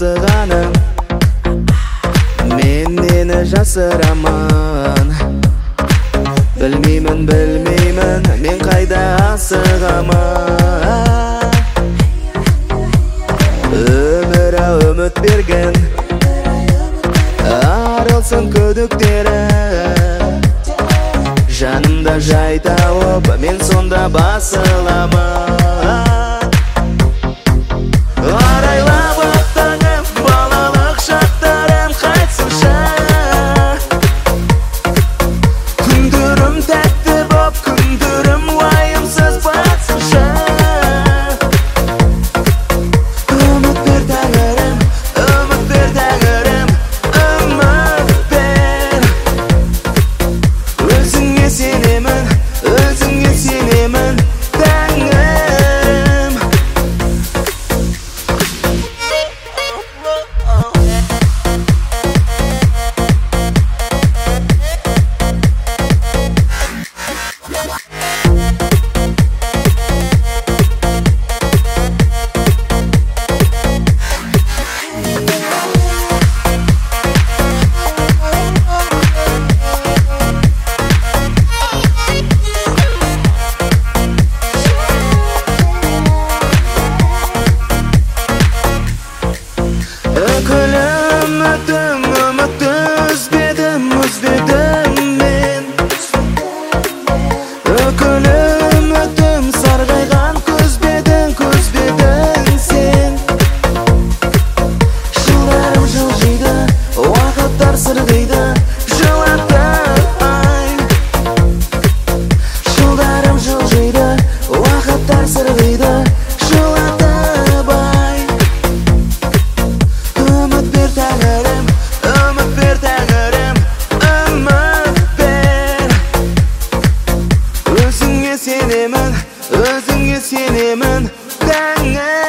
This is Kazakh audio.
асығаным, мен нені жасырамын. Білмеймін, мен қайда асығамын. Өмірі үміт берген, арылсын күдіктері. Жанымда жай тауып, мен сонда басыламын. Арайлап ақтаңып, балалық шақтарым қайтсыншы. Күндерім тәтті боп, күндерім уайымсыз батсыншы. Үміт бер тәңірім, үміт бер тәңірім, үміт бер. Өзіңе сенемін, өзіңе сенемін, тәңірім. Өкілім өтім, үмітті үзбедім мен. Өкілім өтім, сарғайған көзбедің сен. Жылдарым жылжиды, уақыттар сырғиды, жылатып ай. Жылдарым жылжиды, уақыттар сырғиды, жылатып ай. Үміт бер тәңірім, үміт бер тәңірім, үміт бер. Өзіңе сенемін, тәңірім.